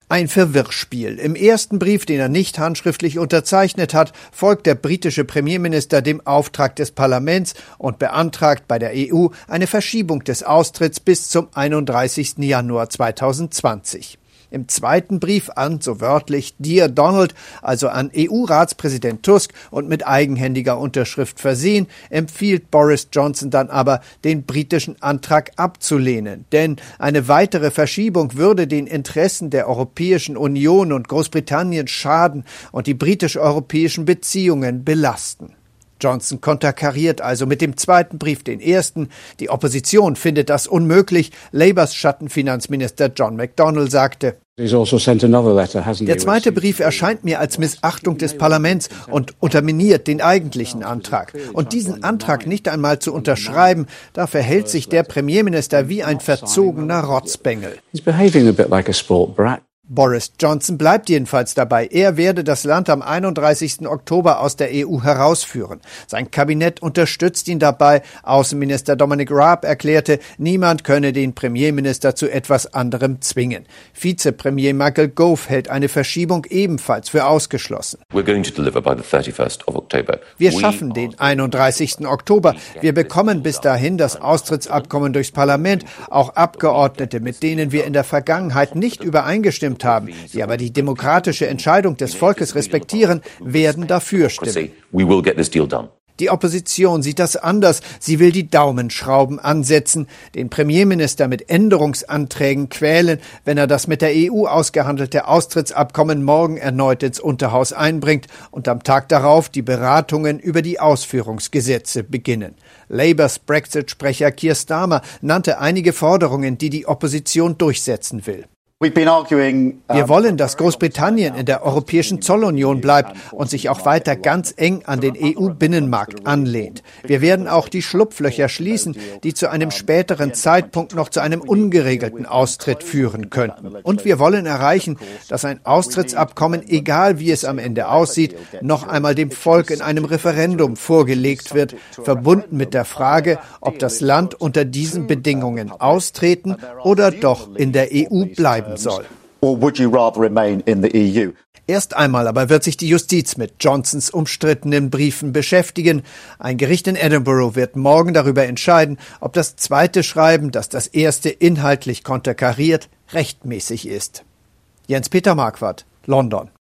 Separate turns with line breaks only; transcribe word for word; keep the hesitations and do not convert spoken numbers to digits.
Ein Verwirrspiel. Im ersten Brief, den er nicht handschriftlich unterzeichnet hat, folgt der britische Premierminister dem Auftrag des Parlaments und beantragt bei der E U eine Verschiebung des Austritts bis zum einunddreißigsten Januar zweitausendzwanzig. Im zweiten Brief an, so wörtlich, Dear Donald, also an E U-Ratspräsident Tusk und mit eigenhändiger Unterschrift versehen, empfiehlt Boris Johnson dann aber, den britischen Antrag abzulehnen. Denn eine weitere Verschiebung würde den Interessen der Europäischen Union und Großbritannien schaden und die britisch-europäischen Beziehungen belasten. Johnson konterkariert also mit dem zweiten Brief den ersten. Die Opposition findet das unmöglich. Labours Schattenfinanzminister John McDonnell sagte: Der zweite Brief erscheint mir als Missachtung des Parlaments und unterminiert den eigentlichen Antrag. Und diesen Antrag nicht einmal zu unterschreiben, da verhält sich der Premierminister wie ein verzogener Rotzbengel. Boris Johnson bleibt jedenfalls dabei. Er werde das Land am einunddreißigsten Oktober aus der E U herausführen. Sein Kabinett unterstützt ihn dabei. Außenminister Dominic Raab erklärte, niemand könne den Premierminister zu etwas anderem zwingen. Vizepremier Michael Gove hält eine Verschiebung ebenfalls für ausgeschlossen. Wir schaffen den einunddreißigsten Oktober. Wir bekommen bis dahin das Austrittsabkommen durchs Parlament. Auch Abgeordnete, mit denen wir in der Vergangenheit nicht übereingestimmt haben, die aber die demokratische Entscheidung des Volkes respektieren, werden dafür stimmen. Die Opposition sieht das anders. Sie will die Daumenschrauben ansetzen, den Premierminister mit Änderungsanträgen quälen, wenn er das mit der E U ausgehandelte Austrittsabkommen morgen erneut ins Unterhaus einbringt und am Tag darauf die Beratungen über die Ausführungsgesetze beginnen. Labours Brexit-Sprecher Keir Starmer nannte einige Forderungen, die die Opposition durchsetzen will. Wir wollen, dass Großbritannien in der Europäischen Zollunion bleibt und sich auch weiter ganz eng an den E U-Binnenmarkt anlehnt. Wir werden auch die Schlupflöcher schließen, die zu einem späteren Zeitpunkt noch zu einem ungeregelten Austritt führen könnten. Und wir wollen erreichen, dass ein Austrittsabkommen, egal wie es am Ende aussieht, noch einmal dem Volk in einem Referendum vorgelegt wird, verbunden mit der Frage, ob das Land unter diesen Bedingungen austreten oder doch in der E U bleiben soll. Erst einmal aber wird sich die Justiz mit Johnsons umstrittenen Briefen beschäftigen. Ein Gericht in Edinburgh wird morgen darüber entscheiden, ob das zweite Schreiben, das das erste inhaltlich konterkariert, rechtmäßig ist. Jens-Peter Marquardt, London.